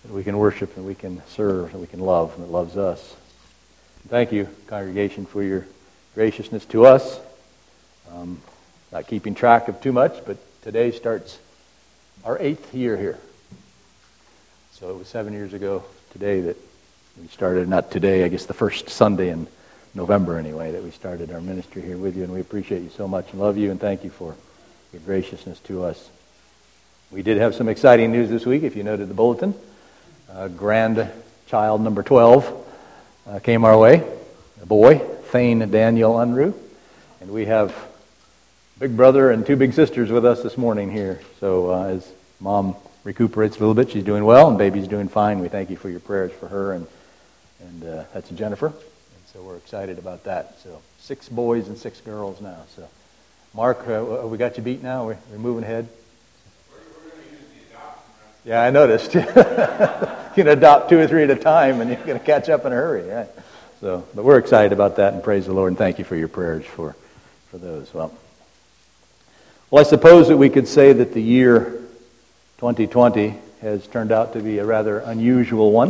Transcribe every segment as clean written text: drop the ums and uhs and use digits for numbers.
that we can worship and we can serve and we can love and that loves us. Thank you, congregation, for your graciousness to us. Not keeping track of too much, but today starts our 8th year here. So it was 7 years ago today that we started, not today, I guess the first Sunday in November anyway, that we started our ministry here with you, and we appreciate you so much and love you and thank you for your graciousness to us. We did have some exciting news this week, if you noted the bulletin. Grandchild number 12 came our way, a boy, Thane Daniel Unruh, and we have big brother and 2 big sisters with us this morning here. So as Mom recuperates a little bit, she's doing well, and baby's doing fine. We thank you for your prayers for her, and that's Jennifer. And so we're excited about that. So 6 boys and 6 girls now. So Mark, we got you beat now? We're moving ahead? We're going to use the adoption. Yeah, I noticed. You can adopt 2 or 3 at a time, and you're going to catch up in a hurry. Right? So, but we're excited about that, and praise the Lord, and thank you for your prayers for those. Well, I suppose that we could say that the year 2020 has turned out to be a rather unusual one.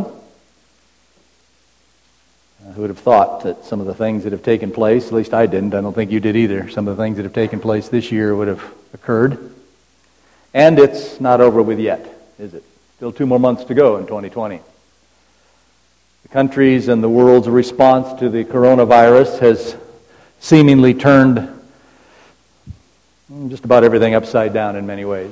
Who would have thought that some of the things that have taken place, at least I didn't, I don't think you did either, some of the things that have taken place this year would have occurred. And it's not over with yet, is it? Still 2 more months to go in 2020. The country's and the world's response to the coronavirus has seemingly turned just about everything upside down in many ways.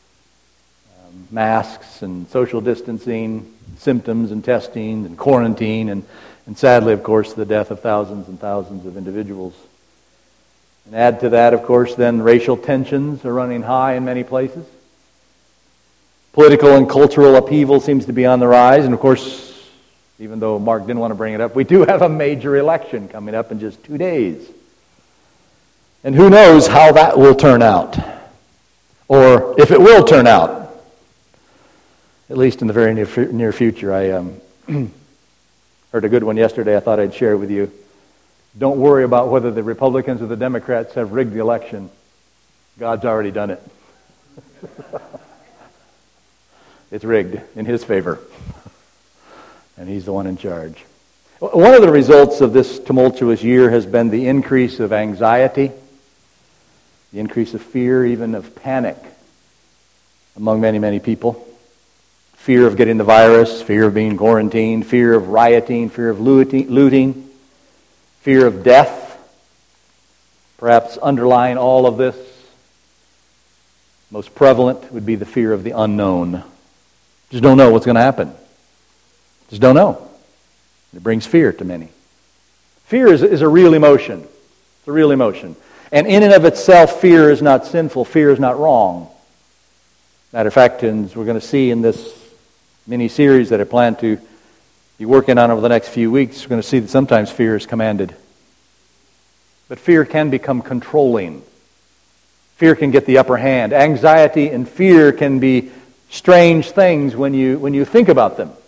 Masks and social distancing, symptoms and testing and quarantine, and sadly, of course, the death of thousands and thousands of individuals. And add to that, of course, then racial tensions are running high in many places. Political and cultural upheaval seems to be on the rise, and of course, even though Mark didn't want to bring it up, we do have a major election coming up in just 2 days. And who knows how that will turn out, or if it will turn out, at least in the very near future. I heard a good one yesterday I thought I'd share with you. Don't worry about whether the Republicans or the Democrats have rigged the election. God's already done it. It's rigged in His favor. And He's the one in charge. One of the results of this tumultuous year has been the increase of anxiety, the increase of fear, even of panic among many, many people. Fear of getting the virus, fear of being quarantined, fear of rioting, fear of looting, fear of death. Perhaps underlying all of this, most prevalent would be the fear of the unknown. Just don't know what's going to happen. Just don't know. It brings fear to many. Fear is a real emotion. It's a real emotion. And in and of itself, fear is not sinful. Fear is not wrong. Matter of fact, as we're going to see in this mini-series that I plan to be working on over the next few weeks, we're going to see that sometimes fear is commanded. But fear can become controlling. Fear can get the upper hand. Anxiety and fear can be strange things when you think about them.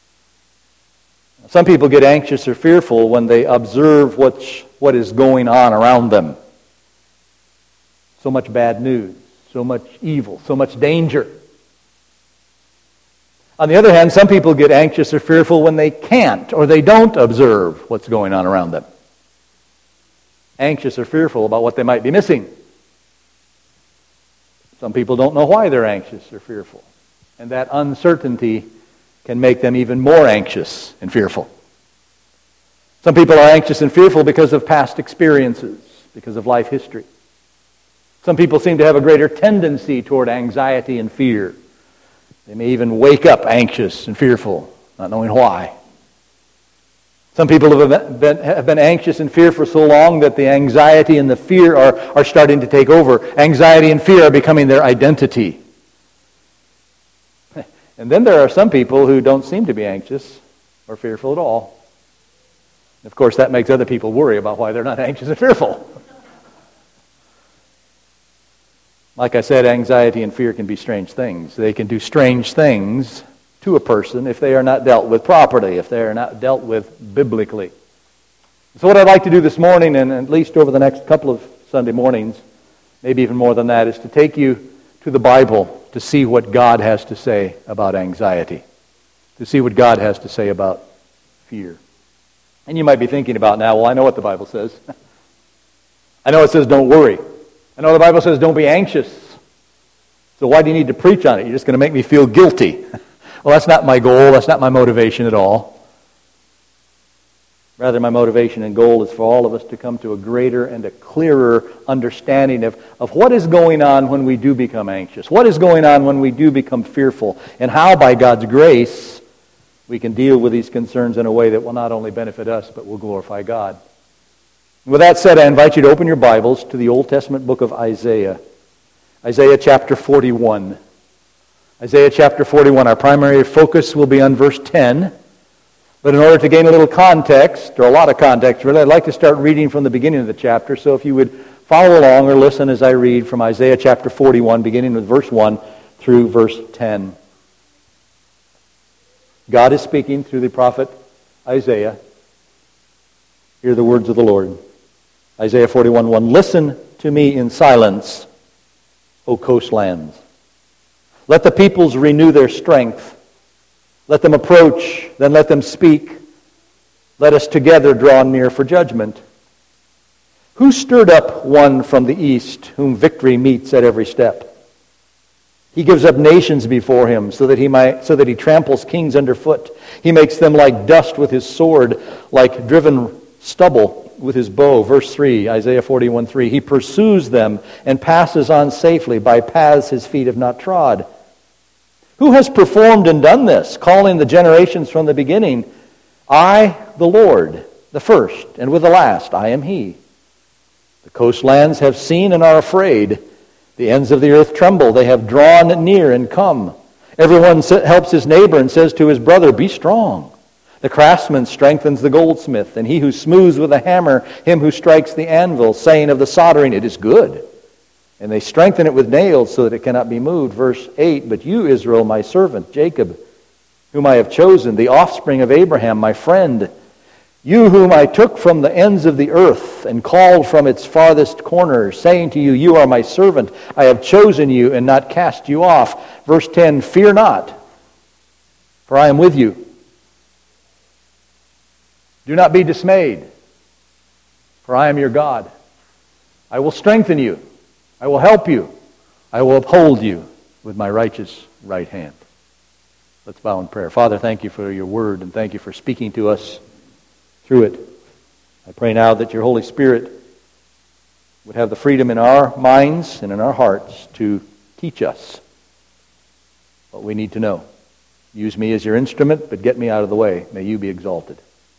Some people get anxious or fearful when they observe what is going on around them. So much bad news, so much evil, so much danger. On the other hand, some people get anxious or fearful when they can't or they don't observe what's going on around them. Anxious or fearful about what they might be missing. Some people don't know why they're anxious or fearful. And that uncertainty can make them even more anxious and fearful. Some people are anxious and fearful because of past experiences, because of life history. Some people seem to have a greater tendency toward anxiety and fear. They may even wake up anxious and fearful, not knowing why. Some people have been anxious and fear for so long that the anxiety and the fear are starting to take over. Anxiety and fear are becoming their identity. And then there are some people who don't seem to be anxious or fearful at all. Of course, that makes other people worry about why they're not anxious and fearful. Like I said, anxiety and fear can be strange things. They can do strange things to a person if they are not dealt with properly, if they are not dealt with biblically. So what I'd like to do this morning, and at least over the next couple of Sunday mornings, maybe even more than that, is to take you to the Bible to see what God has to say about anxiety, to see what God has to say about fear. And you might be thinking about now, well, I know what the Bible says. I know it says don't worry. I know the Bible says don't be anxious. So why do you need to preach on it? You're just going to make me feel guilty. Well, that's not my goal. That's not my motivation at all. Rather, my motivation and goal is for all of us to come to a greater and a clearer understanding of what is going on when we do become anxious, what is going on when we do become fearful, and how, by God's grace, we can deal with these concerns in a way that will not only benefit us, but will glorify God. With that said, I invite you to open your Bibles to the Old Testament book of Isaiah. Isaiah chapter 41. Isaiah chapter 41. Our primary focus will be on verse 10. But in order to gain a little context, or a lot of context really, I'd like to start reading from the beginning of the chapter. So if you would follow along or listen as I read from Isaiah chapter 41, beginning with verse 1 through verse 10. God is speaking through the prophet Isaiah. Hear the words of the Lord. Isaiah 41:1. Listen to me in silence, O coastlands. Let the peoples renew their strength. Let them approach, then let them speak. Let us together draw near for judgment. Who stirred up one from the east, whom victory meets at every step? He gives up nations before him, so that he tramples kings underfoot. He makes them like dust with his sword, like driven stubble with his bow. Verse 3, Isaiah 41:3. He pursues them and passes on safely by paths his feet have not trod. Who has performed and done this, calling the generations from the beginning? I, the Lord, the first, and with the last, I am He. The coastlands have seen and are afraid. The ends of the earth tremble. They have drawn near and come. Everyone helps his neighbor and says to his brother, be strong. The craftsman strengthens the goldsmith, and he who smooths with a hammer, him who strikes the anvil, saying of the soldering, it is good. And they strengthen it with nails so that it cannot be moved. Verse 8, but you, Israel, my servant, Jacob, whom I have chosen, the offspring of Abraham, my friend, you whom I took from the ends of the earth and called from its farthest corners, saying to you, you are my servant, I have chosen you and not cast you off. Verse 10, fear not, for I am with you. Do not be dismayed, for I am your God. I will strengthen you. I will help you. I will uphold you with my righteous right hand. Let's bow in prayer. Father, thank you for your word, and thank you for speaking to us through it. I pray now that your Holy Spirit would have the freedom in our minds and in our hearts to teach us what we need to know. Use me as your instrument, but get me out of the way. May you be exalted.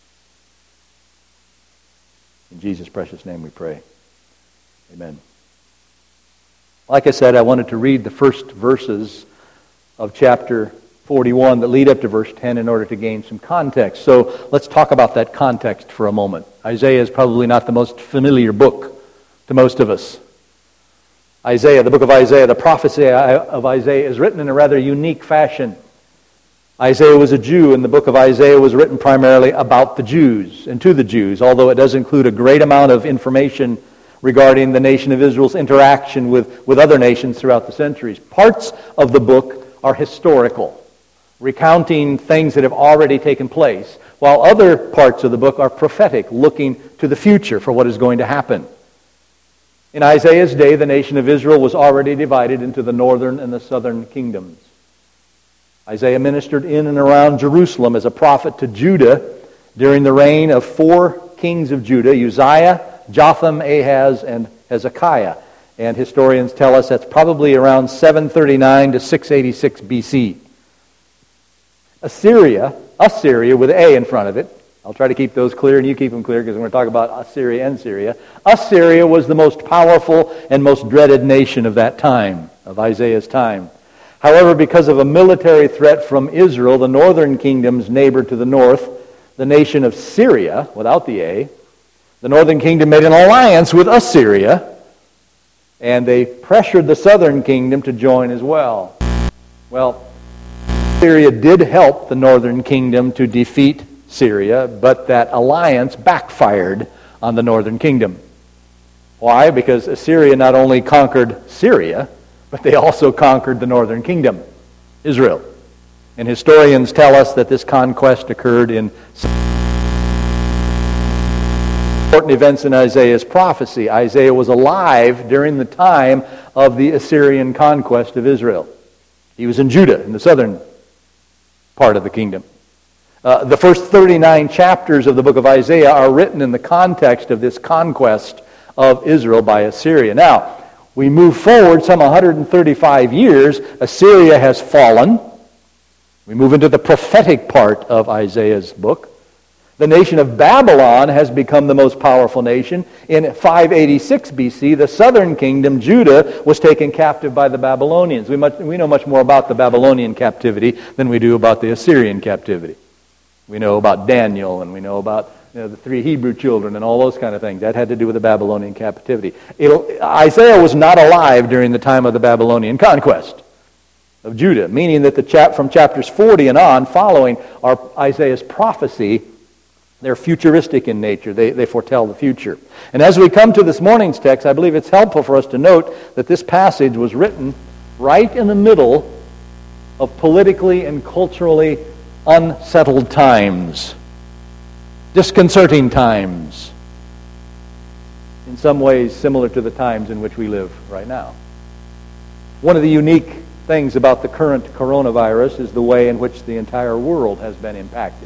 In Jesus' precious name we pray. Amen. Like I said, I wanted to read the first verses of chapter 41 that lead up to verse 10 in order to gain some context. So let's talk about that context for a moment. Isaiah is probably not the most familiar book to most of us. Isaiah, the book of Isaiah, the prophecy of Isaiah is written in a rather unique fashion. Isaiah was a Jew, and the book of Isaiah was written primarily about the Jews and to the Jews, although it does include a great amount of information regarding the nation of Israel's interaction with other nations throughout the centuries. Parts of the book are historical, recounting things that have already taken place, while other parts of the book are prophetic, looking to the future for what is going to happen. In Isaiah's day, the nation of Israel was already divided into the northern and the southern kingdoms. Isaiah ministered in and around Jerusalem as a prophet to Judah during the reign of 4 kings of Judah, Uzziah, Jotham, Ahaz, and Hezekiah. And historians tell us that's probably around 739 to 686 BC. Assyria with an A in front of it. I'll try to keep those clear and you keep them clear because we're going to talk about Assyria and Syria. Assyria was the most powerful and most dreaded nation of that time, of Isaiah's time. However, because of a military threat from Israel, the northern kingdom's neighbor to the north, the nation of Syria, without the A, the northern kingdom made an alliance with Assyria, and they pressured the southern kingdom to join as well. Well, Syria did help the northern kingdom to defeat Syria, but that alliance backfired on the northern kingdom. Why? Because Assyria not only conquered Syria, but they also conquered the northern kingdom, Israel. And historians tell us that this conquest occurred in important events in Isaiah's prophecy. Isaiah was alive during the time of the Assyrian conquest of Israel. He was in Judah, in the southern part of the kingdom. The first 39 chapters of the book of Isaiah are written in the context of this conquest of Israel by Assyria. Now, we move forward some 135 years. Assyria has fallen. We move into the prophetic part of Isaiah's book. The nation of Babylon has become the most powerful nation. In 586 BC, the southern kingdom, Judah, was taken captive by the Babylonians. We know much more about the Babylonian captivity than we do about the Assyrian captivity. We know about Daniel, and we know about the 3 Hebrew children and all those kind of things. That had to do with the Babylonian captivity. Isaiah was not alive during the time of the Babylonian conquest of Judah, meaning that from chapters 40 and on, following are Isaiah's prophecy. They're futuristic in nature. They foretell the future. And as we come to this morning's text, I believe it's helpful for us to note that this passage was written right in the middle of politically and culturally unsettled times, disconcerting times, in some ways similar to the times in which we live right now. One of the unique things about the current coronavirus is the way in which the entire world has been impacted.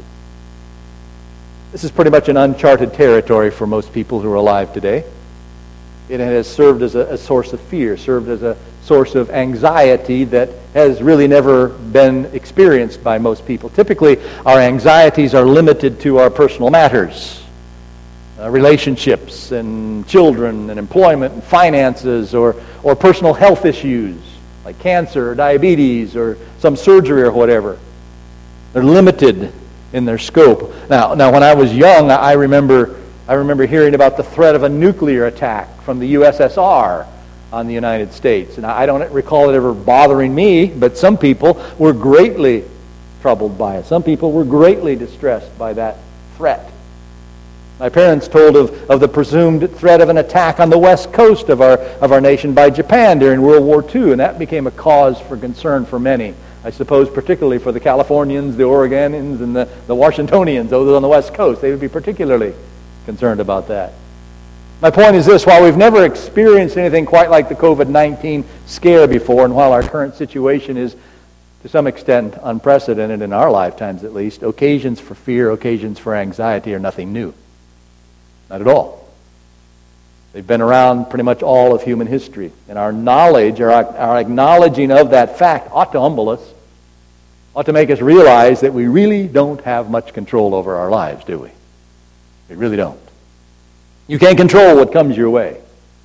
This is pretty much an uncharted territory for most people who are alive today. It has served as a source of fear, served as a source of anxiety that has really never been experienced by most people. Typically, our anxieties are limited to our personal matters, relationships and children and employment and finances, or personal health issues like cancer or diabetes or some surgery or whatever. They're limited in their scope. Now, when I was young, I remember hearing about the threat of a nuclear attack from the USSR on the United States. And I don't recall it ever bothering me, but some people were greatly troubled by it. Some people were greatly distressed by that threat. My parents told of the presumed threat of an attack on the west coast of our nation by Japan during World War II, and that became a cause for concern for many. I suppose particularly for the Californians, the Oregonians, and the Washingtonians, those on the west coast. They would be particularly concerned about that. My point is this: while we've never experienced anything quite like the COVID-19 scare before, and while our current situation is to some extent unprecedented in our lifetimes at least, occasions for fear, occasions for anxiety are nothing new. Not at all. They've been around pretty much all of human history. And our knowledge, our acknowledging of that fact ought to humble us, ought to make us realize that we really don't have much control over our lives, do we? We really don't. You can't control what comes your way.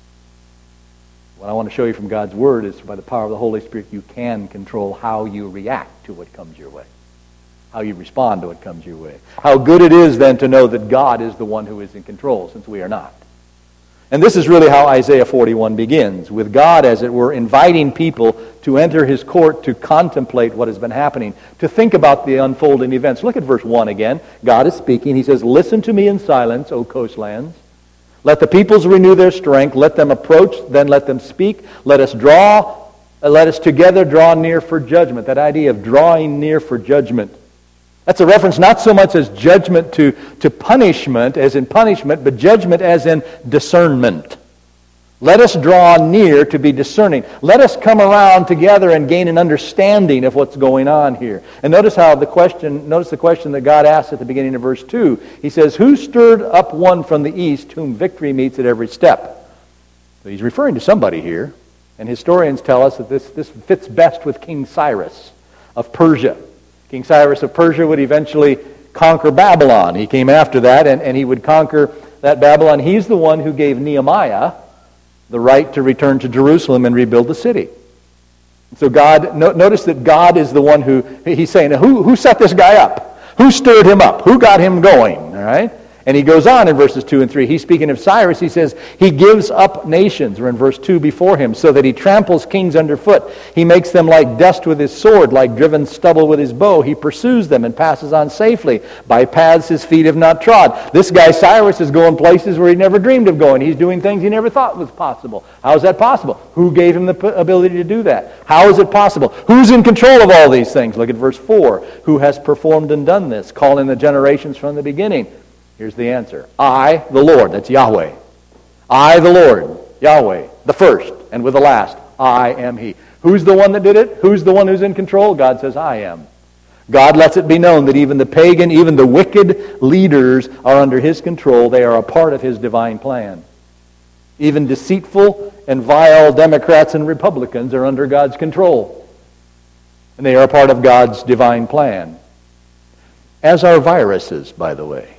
What I want to show you from God's Word is by the power of the Holy Spirit, you can control how you react to what comes your way, how you respond to what comes your way. How good it is then to know that God is the one who is in control, since we are not. And this is really how Isaiah 41 begins, with God, as it were, inviting people to enter His court to contemplate what has been happening, to think about the unfolding events. Look at verse 1 again. God is speaking. He says, "Listen to me in silence, O coastlands. Let the peoples renew their strength. Let them approach, then let them speak. Let us together draw near for judgment." That idea of drawing near for judgment. That's a reference not so much as judgment to punishment, as in punishment, but judgment as in discernment. Let us draw near to be discerning. Let us come around together and gain an understanding of what's going on here. And notice the question that God asks at the beginning of verse 2. He says, "Who stirred up one from the east, whom victory meets at every step?" So he's referring to somebody here. And historians tell us that this fits best with King Cyrus of Persia. King Cyrus of Persia would eventually conquer Babylon. He came after that, and he would conquer that Babylon. He's the one who gave Nehemiah the right to return to Jerusalem and rebuild the city. So notice that God is the one who, he's saying, who set this guy up? Who stirred him up? Who got him going? All right? And he goes on in verses 2 and 3. He's speaking of Cyrus. He says, he gives up nations, or in verse 2, before him, so that he tramples kings underfoot. He makes them like dust with his sword, like driven stubble with his bow. He pursues them and passes on safely by paths his feet have not trod. This guy Cyrus is going places where he never dreamed of going. He's doing things he never thought was possible. How is that possible? Who gave him the ability to do that? How is it possible? Who's in control of all these things? Look at verse 4. Who has performed and done this, calling the generations from the beginning? Here's the answer. I, the Lord, that's Yahweh. I, the Lord, Yahweh, the first, and with the last, I am He. Who's the one that did it? Who's the one who's in control? God says, I am. God lets it be known that even the pagan, even the wicked leaders are under His control. They are a part of His divine plan. Even deceitful and vile Democrats and Republicans are under God's control. And they are a part of God's divine plan. As are viruses, by the way.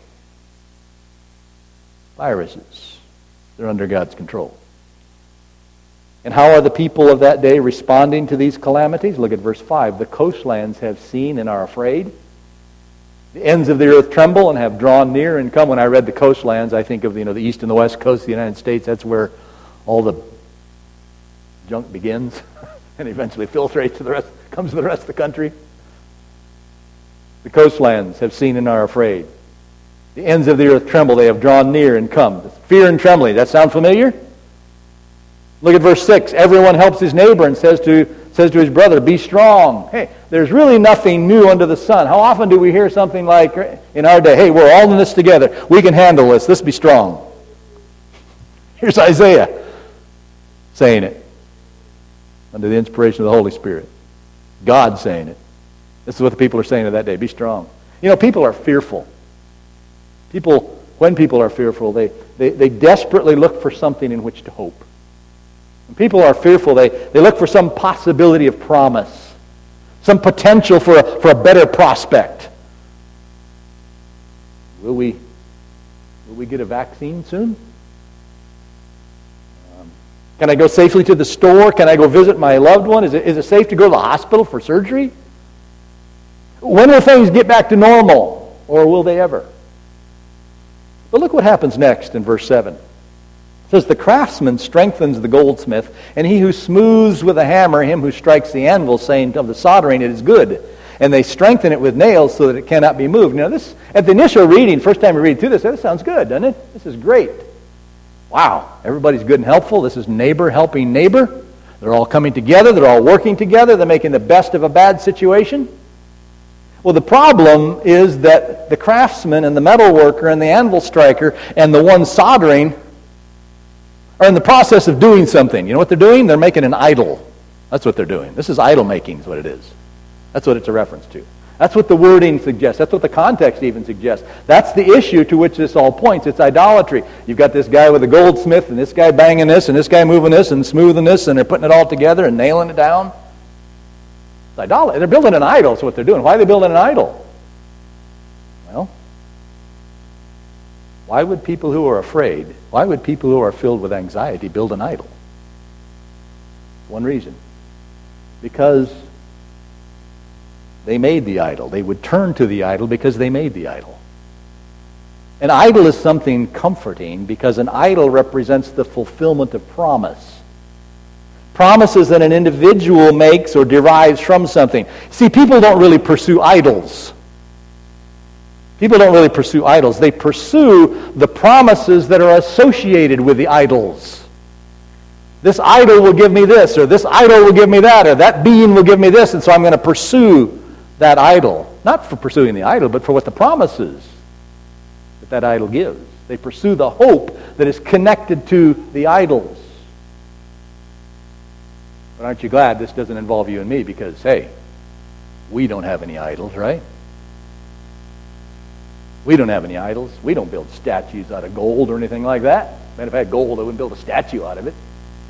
Viruses. They're under God's control. And how are the people of that day responding to these calamities? Look at verse 5. The coastlands have seen and are afraid. The ends of the earth tremble and have drawn near and come. When I read the coastlands, I think of the east and the west coast of the United States. That's where all the junk begins and eventually filtrates to the rest, comes to the rest of the country. The coastlands have seen and are afraid. The ends of the earth tremble, they have drawn near and come. Fear and trembling, that sound familiar? Look at verse 6. Everyone helps his neighbor and says to his brother, be strong. Hey, there's really nothing new under the sun. How often do we hear something like in our day, hey, we're all in this together. We can handle this. Let's be strong. Here's Isaiah saying it under the inspiration of the Holy Spirit. God saying it. This is what the people are saying of that day. Be strong. People are fearful. When people are fearful, they desperately look for something in which to hope. When people are fearful, they look for some possibility of promise, some potential for a better prospect. Will we get a vaccine soon? Can I go safely to the store? Can I go visit my loved one? Is it safe to go to the hospital for surgery? When will things get back to normal? Or will they ever? But look what happens next in verse 7. It says, the craftsman strengthens the goldsmith, and he who smooths with a hammer, him who strikes the anvil, saying of the soldering, it is good. And they strengthen it with nails so that it cannot be moved. Now this, at the initial reading, first time we read through this sounds good, doesn't it? This is great. Wow, everybody's good and helpful. This is neighbor helping neighbor. They're all coming together. They're all working together. They're making the best of a bad situation. Well, the problem is that the craftsman and the metal worker and the anvil striker and the one soldering are in the process of doing something. You know what they're doing? They're making an idol. That's what they're doing. This is idol making is what it is. That's what it's a reference to. That's what the wording suggests. That's what the context even suggests. That's the issue to which this all points. It's idolatry. You've got this guy with a goldsmith and this guy banging this and this guy moving this and smoothing this and they're putting it all together and nailing it down. It's idolatry. They're building an idol is what they're doing. Why are they building an idol? Well, why would people who are afraid, why would people who are filled with anxiety build an idol? One reason. Because they made the idol. They would turn to the idol because they made the idol. An idol is something comforting because an idol represents the fulfillment of promise. Promises that an individual makes or derives from something. See, people don't really pursue idols. People don't really pursue idols. They pursue the promises that are associated with the idols. This idol will give me this, or this idol will give me that, or that being will give me this, and so I'm going to pursue that idol. Not for pursuing the idol, but for what the promise is that idol gives. They pursue the hope that is connected to the idols. But aren't you glad this doesn't involve you and me? Because, hey, we don't have any idols, right? We don't have any idols. We don't build statues out of gold or anything like that. Man, if I had gold, I wouldn't build a statue out of it.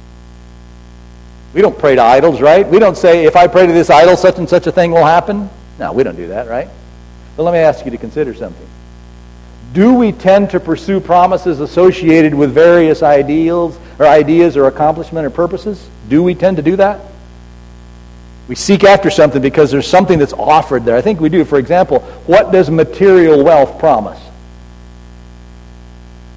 We don't pray to idols, right? We don't say, if I pray to this idol, such and such a thing will happen. No, we don't do that, right? But let me ask you to consider something. Do we tend to pursue promises associated with various ideals or ideas or accomplishment or purposes? Do we tend to do that? We seek after something because there's something that's offered there. I think we do. For example, what does material wealth promise?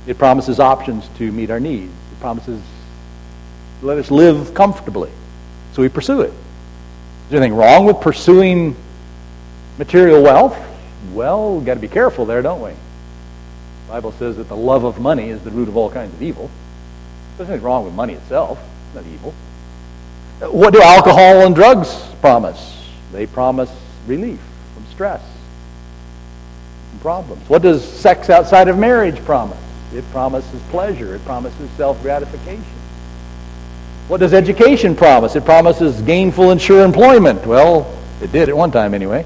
It promises options to meet our needs. It promises to let us live comfortably. So we pursue it. Is there anything wrong with pursuing material wealth? Well, we've got to be careful there, don't we? The Bible says that the love of money is the root of all kinds of evil. There's nothing wrong with money itself. It's not evil. What do alcohol and drugs promise? They promise relief from stress and problems. What does sex outside of marriage promise? It promises pleasure. It promises self-gratification. What does education promise? It promises gainful and sure employment. Well, it did at one time anyway.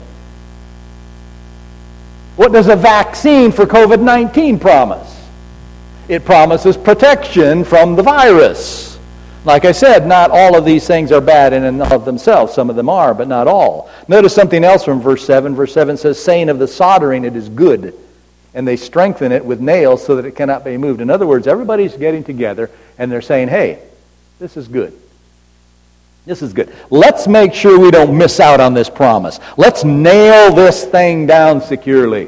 What does a vaccine for COVID-19 promise? It promises protection from the virus. Like I said, not all of these things are bad in and of themselves. Some of them are, but not all. Notice something else from verse 7. Verse 7 says, saying of the soldering, it is good, and they strengthen it with nails so that it cannot be moved. In other words, everybody's getting together, and they're saying, hey, this is good. This is good. Let's make sure we don't miss out on this promise. Let's nail this thing down securely.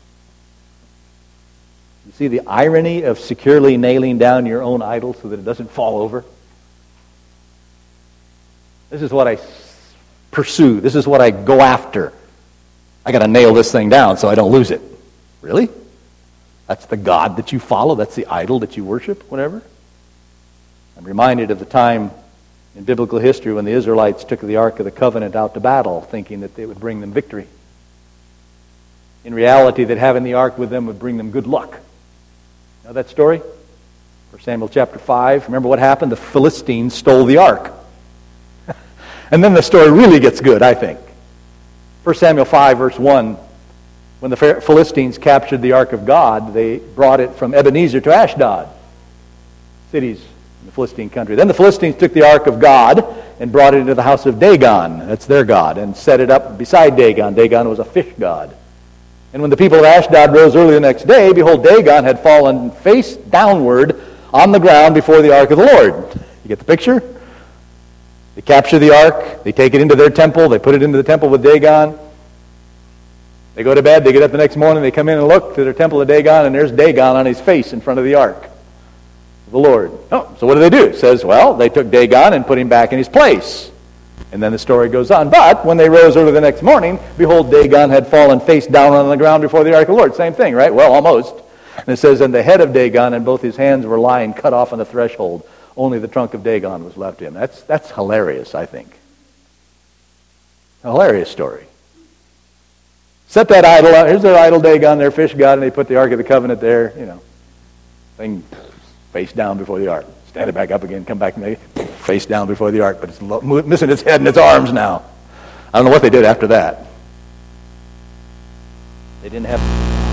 You see the irony of securely nailing down your own idol so that it doesn't fall over? This is what I pursue. This is what I go after. I got to nail this thing down so I don't lose it. Really? That's the God that you follow? That's the idol that you worship? Whatever? I'm reminded of the time in biblical history when the Israelites took the Ark of the Covenant out to battle, thinking that it would bring them victory. In reality, that having the Ark with them would bring them good luck. Know that story? 1 Samuel chapter 5. Remember what happened? The Philistines stole the Ark. And then the story really gets good, I think. 1 Samuel 5, verse 1. When the Philistines captured the Ark of God, they brought it from Ebenezer to Ashdod, cities in the Philistine country. Then the Philistines took the Ark of God and brought it into the house of Dagon, that's their god, and set it up beside Dagon. Dagon was a fish god. And when the people of Ashdod rose early the next day, behold, Dagon had fallen face downward on the ground before the Ark of the Lord. You get the picture? They capture the Ark, they take it into their temple, they put it into the temple with Dagon. They go to bed, they get up the next morning, they come in and look to their temple of Dagon, and there's Dagon on his face in front of the Ark of the Lord. Oh, so what do? It says, well, they took Dagon and put him back in his place. And then the story goes on. But when they rose early the next morning, behold, Dagon had fallen face down on the ground before the Ark of the Lord. Same thing, right? Well, almost. And it says, and the head of Dagon and both his hands were lying cut off on the threshold. Only the trunk of Dagon was left to him. That's hilarious, I think. A hilarious story. Set that idol out. Here's their idol Dagon, their fish god, and they put the Ark of the Covenant there, thing face down before the Ark. Stand it back up again, come back and face down before the Ark, but it's missing its head and its arms now. I don't know what they did after that. They didn't have...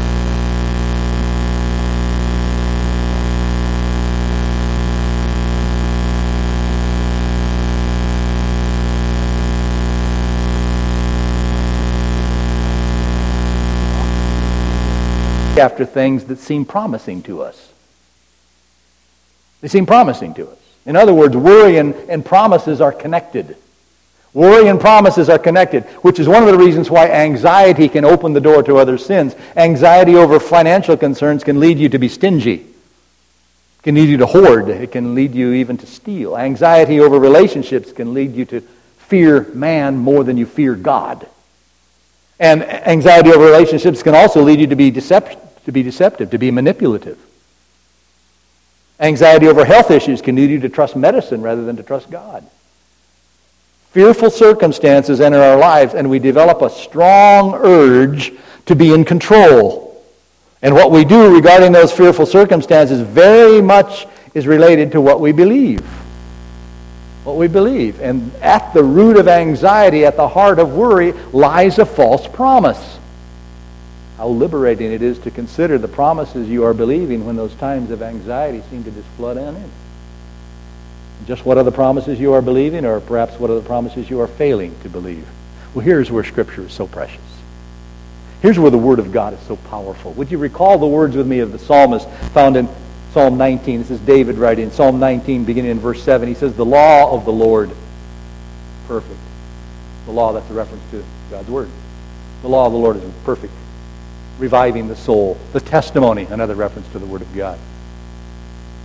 after things that seem promising to us. They seem promising to us. In other words, worry and promises are connected. Worry and promises are connected, which is one of the reasons why anxiety can open the door to other sins. Anxiety over financial concerns can lead you to be stingy. It can lead you to hoard. It can lead you even to steal. Anxiety over relationships can lead you to fear man more than you fear God. And anxiety over relationships can also lead you to be deceptive, to be manipulative. Anxiety over health issues can lead you to trust medicine rather than to trust God. Fearful circumstances enter our lives, and we develop a strong urge to be in control. And what we do regarding those fearful circumstances very much is related to what we believe. What we believe. And at the root of anxiety, at the heart of worry, lies a false promise. How liberating it is to consider the promises you are believing when those times of anxiety seem to just flood in. Just what are the promises you are believing, or perhaps what are the promises you are failing to believe? Well, here's where Scripture is so precious. Here's where the Word of God is so powerful. Would you recall the words with me of the psalmist found in Psalm 19? This is David writing, Psalm 19, beginning in verse 7. He says, the law of the Lord, perfect. The law, that's a reference to God's Word. The law of the Lord is perfect, reviving the soul. The testimony, another reference to the Word of God.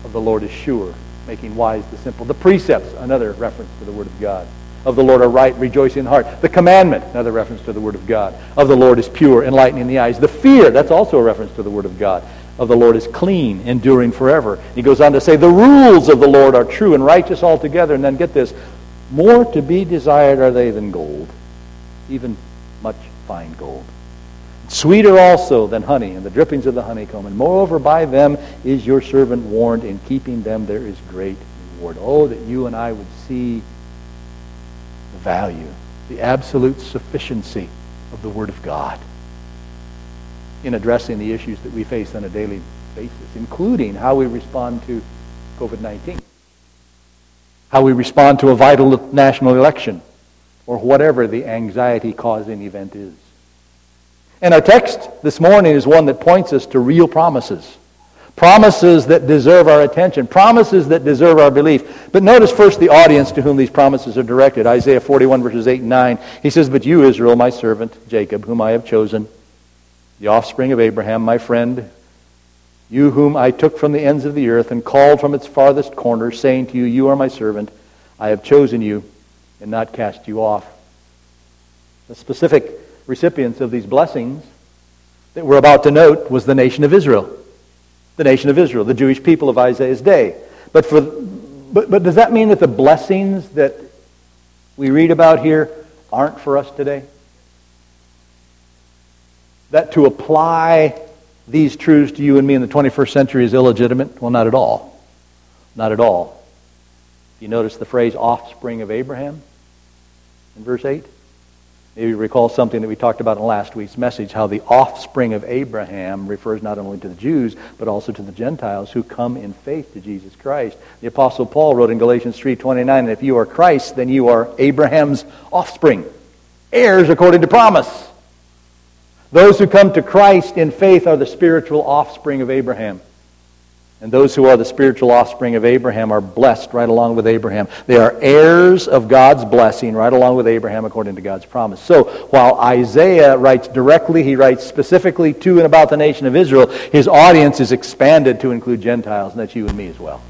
of the Lord is sure, making wise the simple. The precepts, another reference to the Word of God. Of the Lord are right, rejoicing in the heart. The commandment, another reference to the Word of God. Of the Lord is pure, enlightening the eyes. The fear, that's also a reference to the Word of God. Of the Lord is clean, enduring forever. He goes on to say, the rules of the Lord are true and righteous altogether. And then get this, more to be desired are they than gold, even much fine gold. Sweeter also than honey and the drippings of the honeycomb. And moreover, by them is your servant warned. In keeping them there is great reward. Oh, that you and I would see the value, the absolute sufficiency of the Word of God in addressing the issues that we face on a daily basis, including how we respond to COVID-19, how we respond to a vital national election, or whatever the anxiety-causing event is. And our text this morning is one that points us to real promises. Promises that deserve our attention. Promises that deserve our belief. But notice first the audience to whom these promises are directed. Isaiah 41 verses 8 and 9. He says, but you, Israel, my servant, Jacob, whom I have chosen, the offspring of Abraham, my friend, you whom I took from the ends of the earth and called from its farthest corners, saying to you, you are my servant, I have chosen you and not cast you off. The specific recipients of these blessings that we're about to note was the nation of Israel. The nation of Israel, the Jewish people of Isaiah's day. But does that mean that the blessings that we read about here aren't for us today? That to apply these truths to you and me in the 21st century is illegitimate? Well, not at all. Not at all. You notice the phrase offspring of Abraham in verse 8? Maybe you recall something that we talked about in last week's message, how the offspring of Abraham refers not only to the Jews, but also to the Gentiles who come in faith to Jesus Christ. The Apostle Paul wrote in Galatians 3:29, and if you are Christ, then you are Abraham's offspring, heirs according to promise. Those who come to Christ in faith are the spiritual offspring of Abraham. And those who are the spiritual offspring of Abraham are blessed right along with Abraham. They are heirs of God's blessing right along with Abraham according to God's promise. So while Isaiah writes directly, he writes specifically to and about the nation of Israel, his audience is expanded to include Gentiles, and that's you and me as well.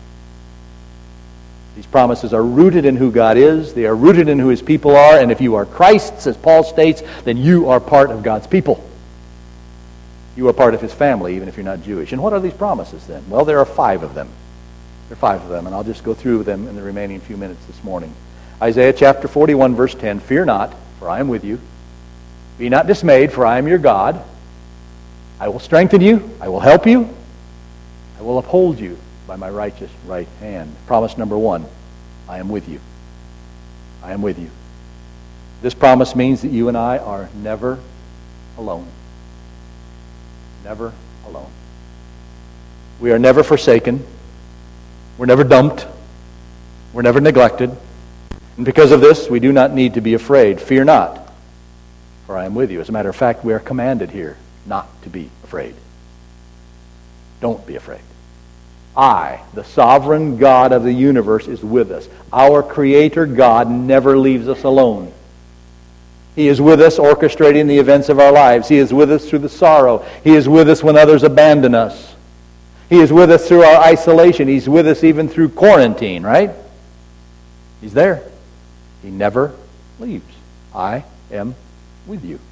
These promises are rooted in who God is. They are rooted in who His people are. And if you are Christ's, as Paul states, then you are part of God's people. You are part of His family, even if you're not Jewish. And what are these promises then? Well, there are 5 of them. There are 5 of them, and I'll just go through them in the remaining few minutes this morning. Isaiah chapter 41, verse 10, fear not, for I am with you. Be not dismayed, for I am your God. I will strengthen you. I will help you. I will uphold you by my righteous right hand. Promise number 1, I am with you. I am with you. This promise means that you and I are never alone. Never alone. We are never forsaken. We're never dumped. We're never neglected. And because of this, we do not need to be afraid. Fear not, for I am with you. As a matter of fact, we are commanded here not to be afraid. Don't be afraid. I, the sovereign God of the universe, is with us. Our Creator God never leaves us alone. He is with us orchestrating the events of our lives. He is with us through the sorrow. He is with us when others abandon us. He is with us through our isolation. He's with us even through quarantine, right? He's there. He never leaves. I am with you.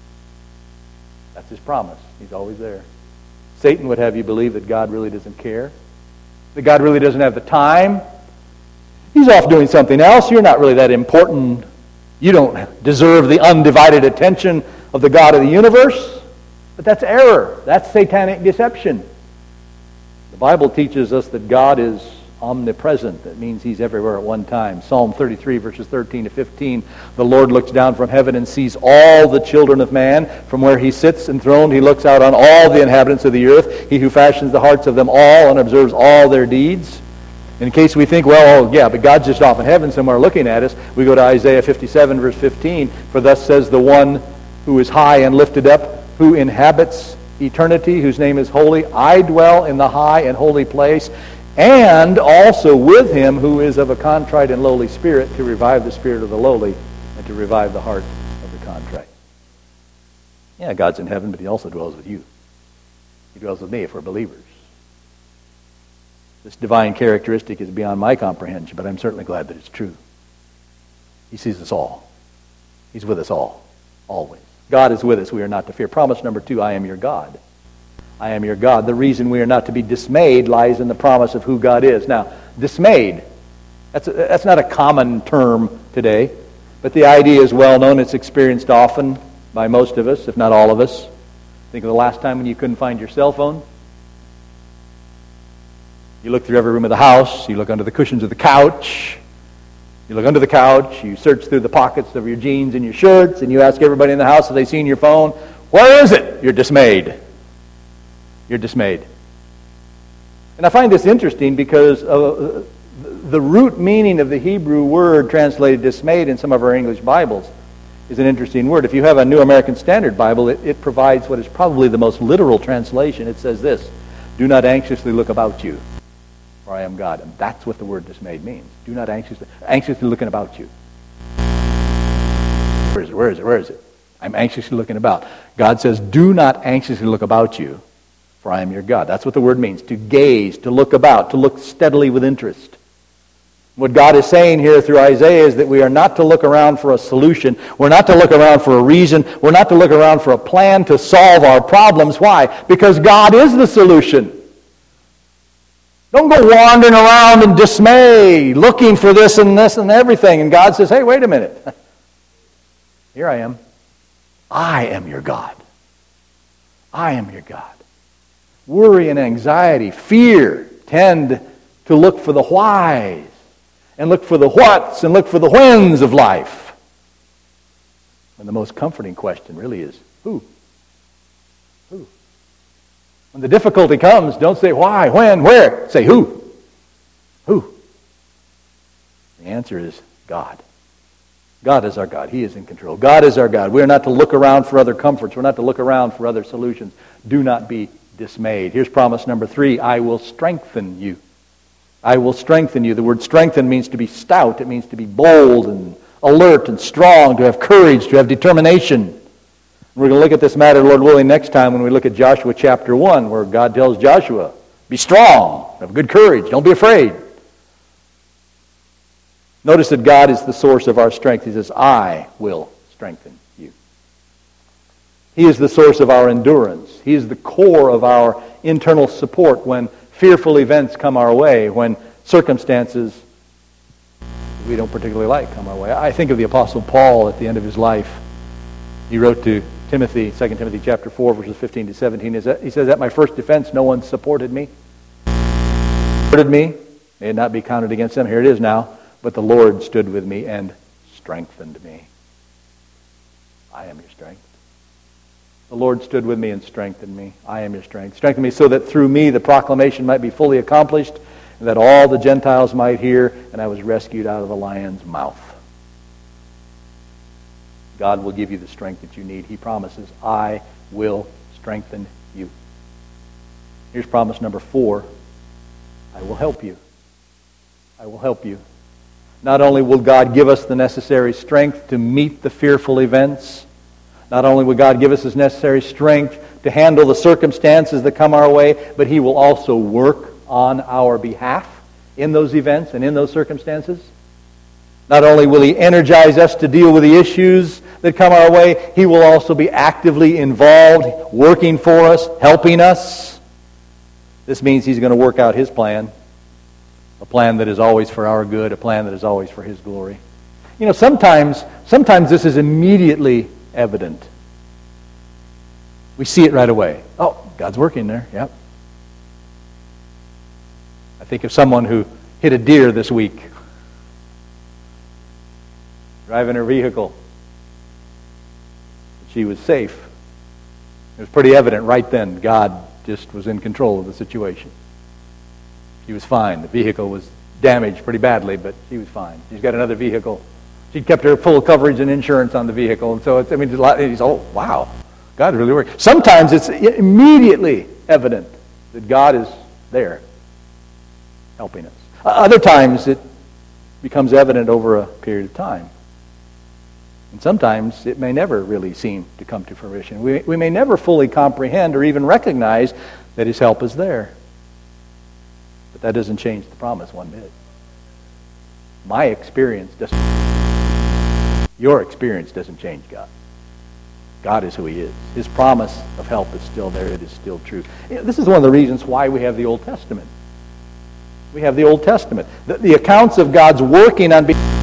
That's His promise. He's always there. Satan would have you believe that God really doesn't care, that God really doesn't have the time. He's off doing something else. You're not really that important. You don't deserve the undivided attention of the God of the universe. But that's error. That's satanic deception. The Bible teaches us that God is omnipresent. That means He's everywhere at one time. Psalm 33, verses 13 to 15. The Lord looks down from heaven and sees all the children of man. From where He sits enthroned, He looks out on all the inhabitants of the earth. He who fashions the hearts of them all and observes all their deeds. In case we think, well, oh, yeah, but God's just off in heaven somewhere looking at us, we go to Isaiah 57, verse 15. For thus says the one who is high and lifted up, who inhabits eternity, whose name is holy. I dwell in the high and holy place, and also with Him who is of a contrite and lowly spirit, to revive the spirit of the lowly and to revive the heart of the contrite. Yeah, God's in heaven, but He also dwells with you. He dwells with me if we're believers. This divine characteristic is beyond my comprehension, but I'm certainly glad that it's true. He sees us all. He's with us all, always. God is with us. We are not to fear. Promise number 2, I am your God. I am your God. The reason we are not to be dismayed lies in the promise of who God is. Now, dismayed, that's not a common term today, but the idea is well known. It's experienced often by most of us, if not all of us. Think of the last time when you couldn't find your cell phone. You look through every room of the house. You look under the cushions of the couch. You look under the couch. You search through the pockets of your jeans and your shirts, and you ask everybody in the house if they've seen your phone. Where is it? You're dismayed. You're dismayed. And I find this interesting because the root meaning of the Hebrew word translated dismayed in some of our English Bibles is an interesting word. If you have a New American Standard Bible, it provides what is probably the most literal translation. It says this: do not anxiously look about you, for I am God. And that's what the word dismayed means. Do not anxiously looking about you. Where is it? I'm anxiously looking about. God says, do not anxiously look about you, for I am your God. That's what the word means, to gaze, to look about, to look steadily with interest. What God is saying here through Isaiah is that we are not to look around for a solution. We're not to look around for a reason. We're not to look around for a plan to solve our problems. Why? Because God is the solution. Don't go wandering around in dismay, looking for this and everything. And God says, hey, wait a minute. Here I am. I am your God. I am your God. Worry and anxiety, fear tend to look for the whys and look for the whats and look for the whens of life. And the most comforting question really is, who? Who? When the difficulty comes, don't say why, when, where. Say who? Who? The answer is God. God is our God. He is in control. God is our God. We are not to look around for other comforts. We're not to look around for other solutions. Do not be dismayed. Here's promise number 3. I will strengthen you. I will strengthen you. The word strengthen means to be stout. It means to be bold and alert and strong, to have courage, to have determination. We're going to look at this matter, Lord willing, next time when we look at Joshua chapter 1, where God tells Joshua, be strong, have good courage, don't be afraid. Notice that God is the source of our strength. He says, I will strengthen you. He is the source of our endurance. He is the core of our internal support when fearful events come our way, when circumstances we don't particularly like come our way. I think of the Apostle Paul at the end of his life. He wrote to Timothy, 2 Timothy chapter 4, verses 15 to 17. He says, at my first defense, no one supported me. May it not be counted against them. Here it is now. But the Lord stood with me and strengthened me. I am your strength. The Lord stood with me and strengthened me. I am your strength. Strengthen me so that through me the proclamation might be fully accomplished, and that all the Gentiles might hear, and I was rescued out of the lion's mouth. God will give you the strength that you need. He promises, I will strengthen you. Here's promise number 4. I will help you. I will help you. Not only will God give us the necessary strength to meet the fearful events, not only will God give us His necessary strength to handle the circumstances that come our way, but He will also work on our behalf in those events and in those circumstances. Not only will He energize us to deal with the issues that come our way, He will also be actively involved, working for us, helping us. This means He's going to work out His plan. A plan that is always for our good, a plan that is always for His glory. You know, sometimes this is immediately evident. We see it right away. Oh, God's working there, yep. I think of someone who hit a deer this week, driving her vehicle. She was safe. It was pretty evident right then God just was in control of the situation. She was fine. The vehicle was damaged pretty badly, but she was fine. She's got another vehicle. She kept her full coverage and insurance on the vehicle. And so, oh, wow, God really worked. Sometimes it's immediately evident that God is there helping us. Other times it becomes evident over a period of time. And sometimes it may never really seem to come to fruition. We may never fully comprehend or even recognize that His help is there. But But that doesn't change the promise one bit. My experience doesn't. Your experience doesn't change God. God is who He is. His promise of help is still there. It is still true. This is one of the reasons why we have the Old Testament. We have the Old Testament. The accounts of God's working on behalf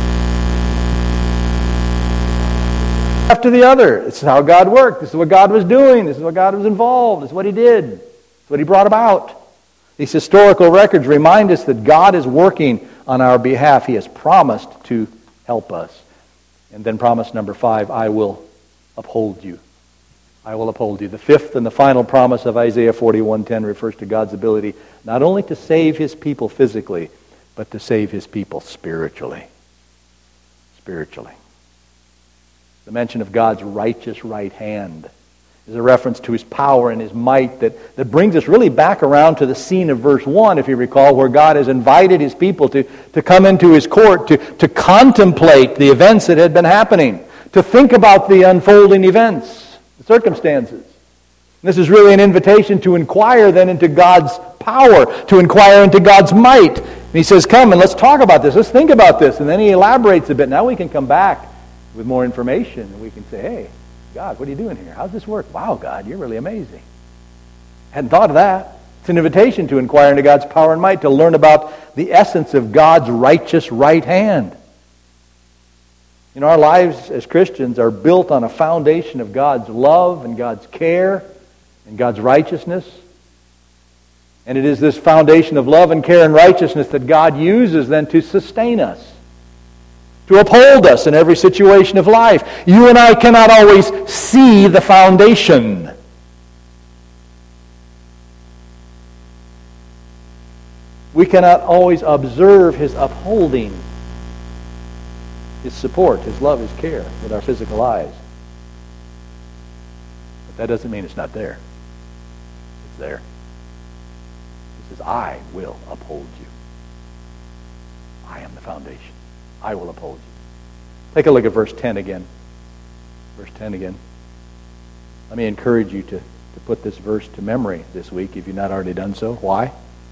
after the other. This is how God worked. This is what God was doing. This is what God was involved. This is what He did. This is what He brought about. These historical records remind us that God is working on our behalf. He has promised to help us. And then promise number 5, I will uphold you. I will uphold you. The fifth and the final promise of Isaiah 41:10 refers to God's ability not only to save His people physically, but to save His people spiritually. Spiritually. The mention of God's righteous right hand is a reference to His power and His might that brings us really back around to the scene of verse 1, if you recall, where God has invited His people to come into His court, to contemplate the events that had been happening, to think about the unfolding events, the circumstances. And this is really an invitation to inquire then into God's power, to inquire into God's might. And He says, come and let's talk about this, let's think about this. And then He elaborates a bit. Now we can come back with more information and we can say, hey, God, what are you doing here? How's this work? Wow, God, you're really amazing. Hadn't thought of that. It's an invitation to inquire into God's power and might, to learn about the essence of God's righteous right hand. You know, our lives as Christians are built on a foundation of God's love and God's care and God's righteousness. And it is this foundation of love and care and righteousness that God uses then to sustain us, to uphold us in every situation of life. You and I cannot always see the foundation. We cannot always observe His upholding, His support, His love, His care with our physical eyes. But that doesn't mean it's not there. It's there. He says, I will uphold you. I am the foundation. I will uphold you. Take a look at verse 10 again. Verse 10 again. Let me encourage you to put this verse to memory this week if you've not already done so. Why?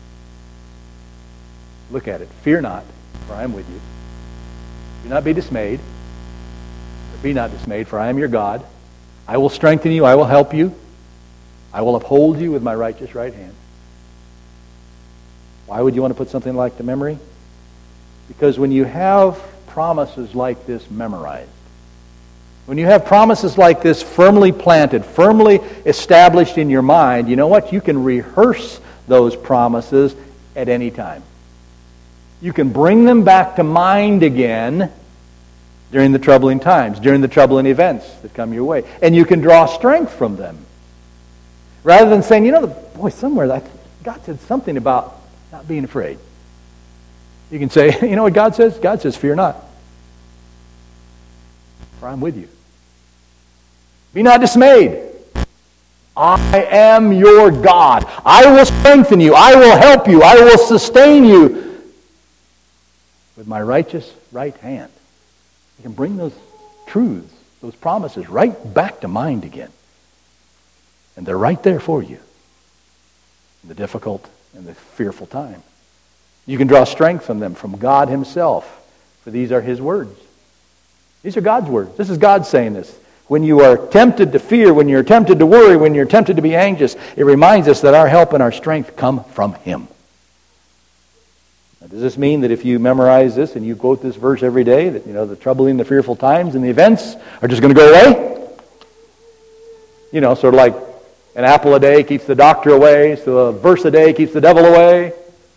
Look at it. Fear not, for I am with you. Do not be dismayed. Or be not dismayed, for I am your God. I will strengthen you. I will help you. I will uphold you with my righteous right hand. Why would you want to put something like to memory? Because when you have promises like this memorized, when you have promises like this firmly planted, firmly established in your mind, you know what? You can rehearse those promises at any time. You can bring them back to mind again during the troubling times, during the troubling events that come your way. And you can draw strength from them. Rather than saying, somewhere God said something about not being afraid. You can say, you know what God says? God says, fear not, for I'm with you. Be not dismayed. I am your God. I will strengthen you. I will help you. I will sustain you with my righteous right hand. You can bring those truths, those promises right back to mind again. And they're right there for you in the difficult and the fearful time. You can draw strength from them, from God Himself, for these are His words. These are God's words. This is God saying this. When you are tempted to fear, when you're tempted to worry, when you're tempted to be anxious, it reminds us that our help and our strength come from Him. Now, does this mean that if you memorize this and you quote this verse every day, that the troubling, the fearful times and the events are just going to go away? Sort of like an apple a day keeps the doctor away, so a verse a day keeps the devil away.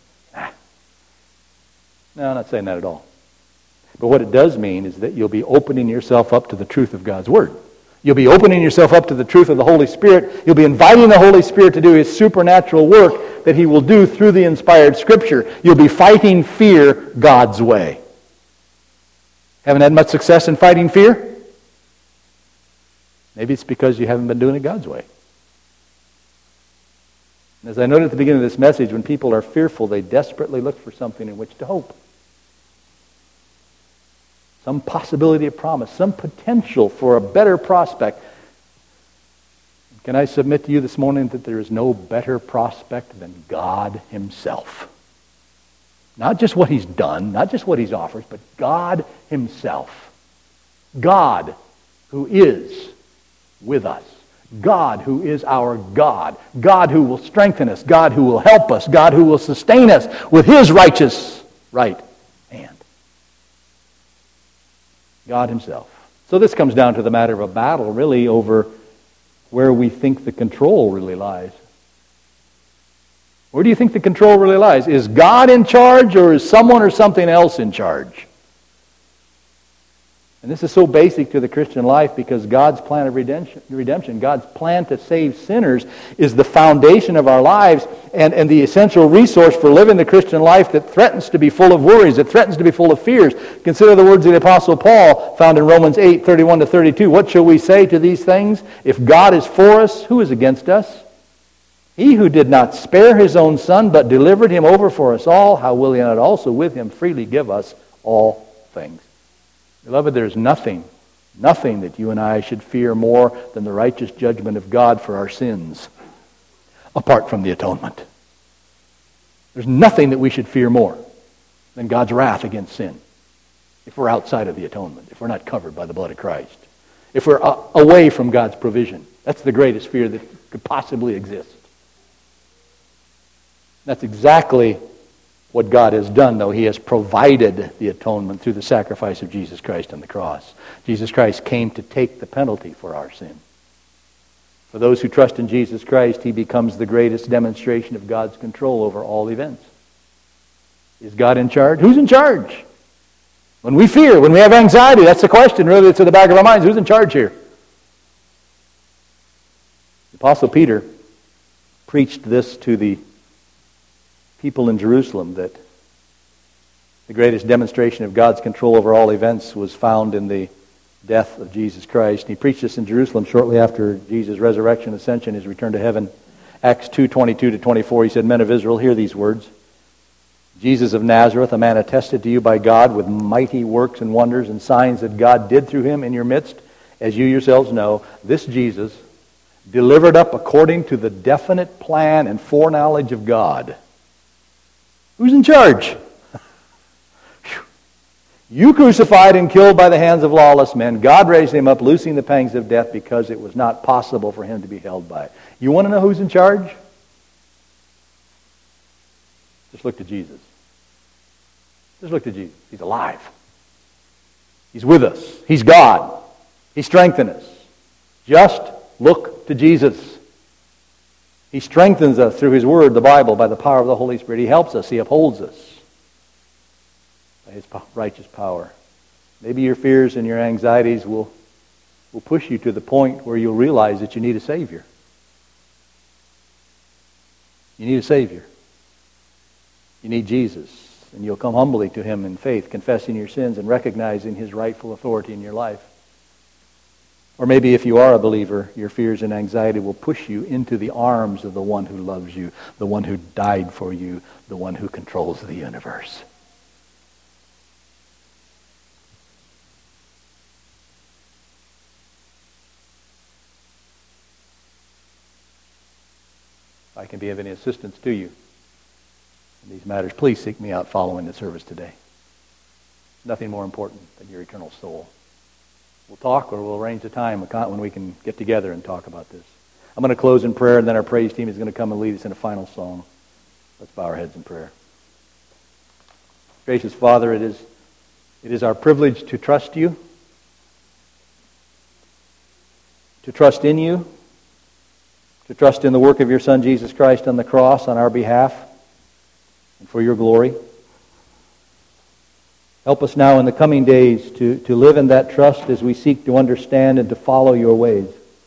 No, I'm not saying that at all. But what it does mean is that you'll be opening yourself up to the truth of God's Word. You'll be opening yourself up to the truth of the Holy Spirit. You'll be inviting the Holy Spirit to do His supernatural work that He will do through the inspired Scripture. You'll be fighting fear God's way. Haven't had much success in fighting fear? Maybe it's because you haven't been doing it God's way. And as I noted at the beginning of this message, when people are fearful, they desperately look for something in which to hope. Some possibility of promise, some potential for a better prospect. Can I submit to you this morning that there is no better prospect than God Himself? Not just what he's done, not just what he's offered, but God himself. God who is with us. God who is our God. God who will strengthen us. God who will help us. God who will sustain us with his righteous right hand. God himself. So this comes down to the matter of a battle, really, over where we think the control really lies. Where do you think the control really lies? Is God in charge, or is someone or something else in charge? And this is so basic to the Christian life because God's plan of redemption, God's plan to save sinners, is the foundation of our lives and the essential resource for living the Christian life that threatens to be full of worries, that threatens to be full of fears. Consider the words of the Apostle Paul found in Romans 8:31-32. What shall we say to these things? If God is for us, who is against us? He who did not spare his own Son, but delivered him over for us all, how will he not also with him freely give us all things? Beloved, there's nothing that you and I should fear more than the righteous judgment of God for our sins, apart from the atonement. There's nothing that we should fear more than God's wrath against sin, if we're outside of the atonement, if we're not covered by the blood of Christ, if we're away from God's provision. That's the greatest fear that could possibly exist. That's exactly what God has done, though. He has provided the atonement through the sacrifice of Jesus Christ on the cross. Jesus Christ came to take the penalty for our sin. For those who trust in Jesus Christ, he becomes the greatest demonstration of God's control over all events. Is God in charge? Who's in charge? When we fear, when we have anxiety, that's the question really that's in the back of our minds. Who's in charge here? The Apostle Peter preached this to the people in Jerusalem, that the greatest demonstration of God's control over all events was found in the death of Jesus Christ. And he preached this in Jerusalem shortly after Jesus' resurrection, ascension, his return to heaven. Acts 2:22-24, he said, Men of Israel, hear these words. Jesus of Nazareth, a man attested to you by God with mighty works and wonders and signs that God did through him in your midst, as you yourselves know, this Jesus, delivered up according to the definite plan and foreknowledge of God. Who's in charge? You crucified and killed by the hands of lawless men. God raised him up, loosing the pangs of death because it was not possible for him to be held by it. You want to know who's in charge? Just look to Jesus. Just look to Jesus. He's alive. He's with us. He's God. He strengthens us. Just look to Jesus. He strengthens us through his word, the Bible, by the power of the Holy Spirit. He helps us. He upholds us by his righteous power. Maybe your fears and your anxieties will push you to the point where you'll realize that you need a Savior. You need a Savior. You need Jesus. And you'll come humbly to him in faith, confessing your sins and recognizing his rightful authority in your life. Or maybe if you are a believer, your fears and anxiety will push you into the arms of the one who loves you, the one who died for you, the one who controls the universe. If I can be of any assistance to you in these matters, please seek me out following the service today. Nothing more important than your eternal soul. We'll talk, or we'll arrange a time when we can get together and talk about this. I'm going to close in prayer, and then our praise team is going to come and lead us in a final song. Let's bow our heads in prayer. Gracious Father, it is our privilege to trust you, to trust in you, to trust in the work of your Son, Jesus Christ, on the cross on our behalf and for your glory. Help us now in the coming days to live in that trust as we seek to understand and to follow your ways.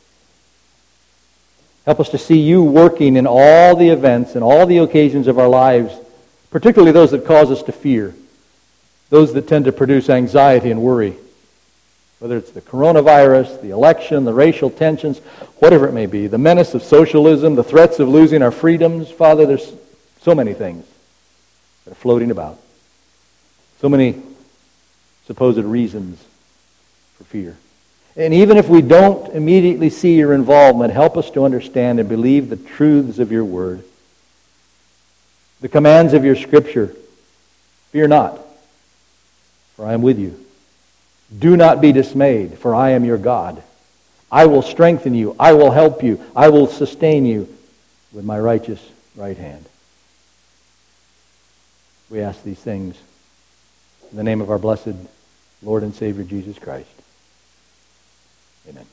Help us to see you working in all the events and all the occasions of our lives, particularly those that cause us to fear, those that tend to produce anxiety and worry, whether it's the coronavirus, the election, the racial tensions, whatever it may be, the menace of socialism, the threats of losing our freedoms. Father, there's so many things that are floating about. So many supposed reasons for fear. And even if we don't immediately see your involvement, help us to understand and believe the truths of your word, the commands of your Scripture, Fear not, for I am with you. Do not be dismayed, for I am your God. I will strengthen you. I will help you. I will sustain you with my righteous right hand. We ask these things in the name of our blessed Lord and Savior Jesus Christ. Amen.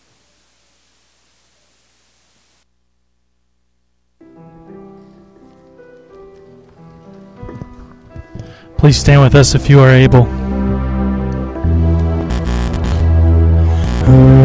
Please stand with us if you are able.